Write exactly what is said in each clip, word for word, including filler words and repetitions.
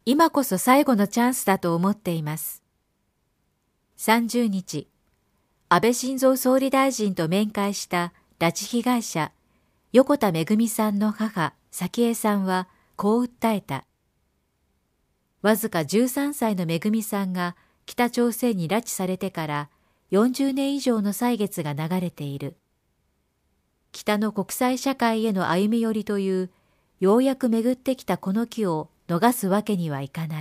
今こそ最後のチャンスだと思っています。さんじゅうにち、安倍晋三総理大臣と面会した拉致被害者、横田めぐみさんの母、早紀江さんはこう訴えた。わずかじゅうさんさいのめぐみさんが北朝鮮に拉致されてからよんじゅうねん以上の歳月が流れている。北の国際社会への歩み寄りという、ようやく巡ってきたこの機を逃すわけにはいかない。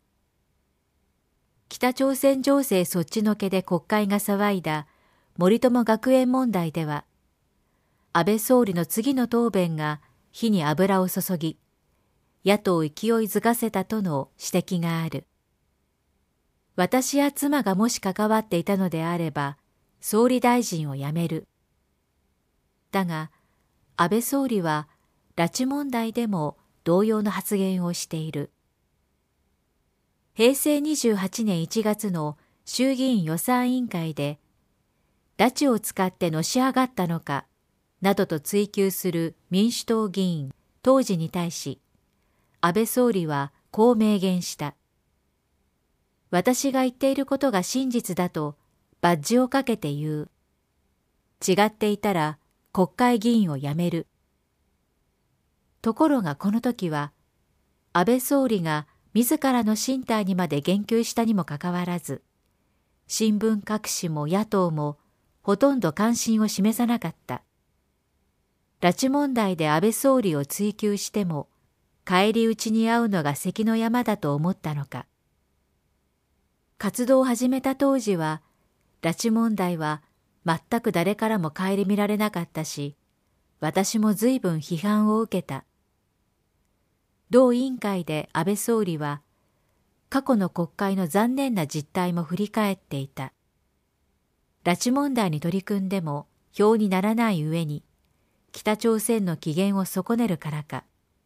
北朝鮮情勢そっちのけで国会が騒いだ森友学園問題では、安倍総理の次の答弁が火に油を注ぎ、野党を勢いづかせたとの指摘がある。私や妻がもし関わっていたのであれば、総理大臣を辞める。だが、安倍総理は拉致問題でも同様の発言をしている。へいせいにじゅうはちねんいちがつの衆議院予算委員会で、拉致を使ってのし上がったのか、などと追及する民主党議員、当時に対し、安倍総理はこう明言した。私が言っていることが真実だとバッジをかけて言う。違っていたら国会議員を辞める。ところがこの時は、安倍総理が自らの進退にまで言及したにもかかわらず、新聞各紙も野党もほとんど関心を示さなかった。拉致問題で安倍総理を追及しても、返り討ちに遭うのが関の山だと思ったのか。活動を始めた当時は、拉致問題は全く誰からも顧みられなかったし、私も随分批判を受けた。同委員会で安倍総理は、過去の国会の残念な実態も振り返っていた。拉致問題に取り組んでも票にならない上に、北朝鮮の機嫌を損ねるからか。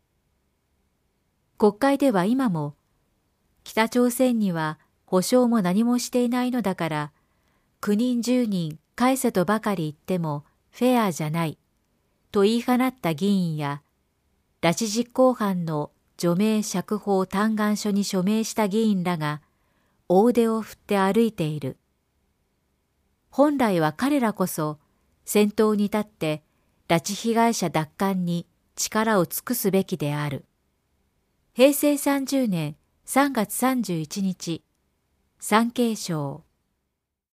国会では今も、北朝鮮には保証も何もしていないのだから、きゅうにんじゅうにん返せとばかり言ってもフェアじゃない、と言い放った議員や、拉致実行犯の除名釈放嘆願書に署名した議員らが大手を振って歩いている。本来は彼らこそ先頭に立って拉致被害者奪還に力を尽くすべきである。へいせいさんじゅうねんさんがつさんじゅういちにち、産経省。